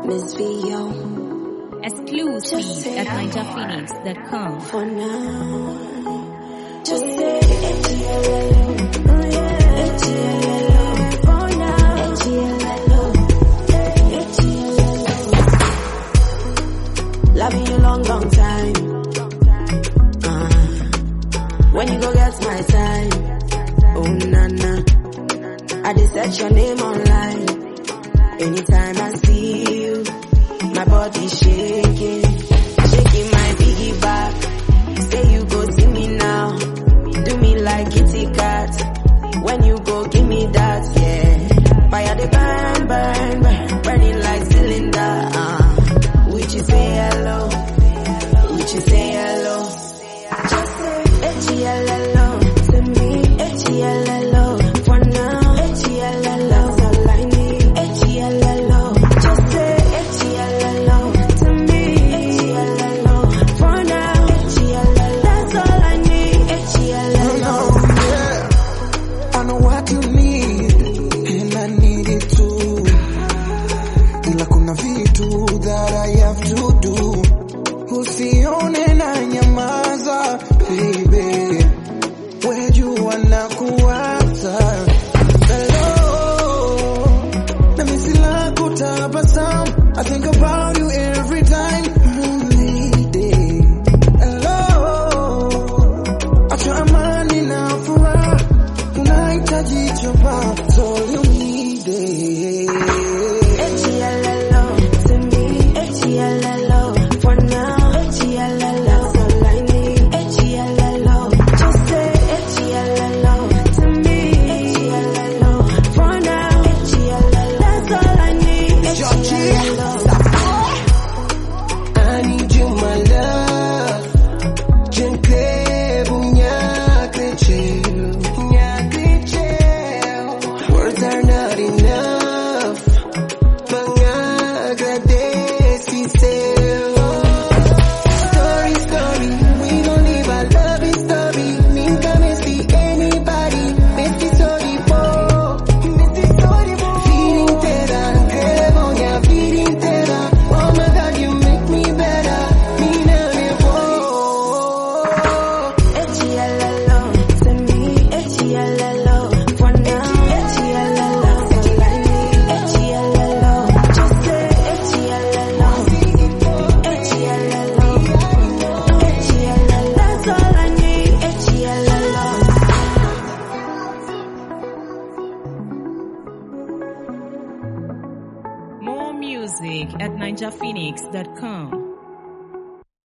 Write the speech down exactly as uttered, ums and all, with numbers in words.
Miss Vio. Exclusive at ninja phoenix dot com. For now, just say H E L L O. Oh yeah, H E L L O. For now, H E L L O. H E L L O. Loving you long, long time. Uh, when you go get my time. Oh na na, I just set your name online. Anytime I see you, my body shaking, shaking my biggie back. Say you go see me now, do me like kitty cat. When you go give me that, yeah. Fire the burn, burn, burn, burning like cylinder. Uh, would you say hello? Would you say hello? Just say H E L L O to me, H E L L O. For now, H E L L O. That's all I need. H E L L O. Just say H E L L O to me, H E L L O. For now, H E L L O. That's all I need. H E L L O. Yeah, I know what you need, and I need it too. Ila kuna vitu that I have to do. Usione na nyamaza, baby. Wejua na kuwaza. Hello, na misi la kutabasam. I think about you every time. Only day. Hello, acha amani na furaha. Unahitaji chapa, so you need it. H E L L O to me, H E L L O. For now, H E L L O. That's all I need. H E L L O. Just say H E L L O to me, H E L L O. For now, H E L L O. That's all I need. H E L L O. I need you, my love. Gente bunyakre chill, nyakre chill. Words are not enough. Mangagradeci seu. Story, story, we gon' live our loving story. Nunca me see anybody. Missy story po, missy story po. Feeling tera, creo ya feeling tera. Oh my God, you make me better. Me na me po. H E L L O to me, H E L L O. For now, H E L L O. That's all I need. H E L L O. Just say H E L L O. H E L L O. H E L L O. That's all I need. H E L L O. More music at ninja phoenix dot com.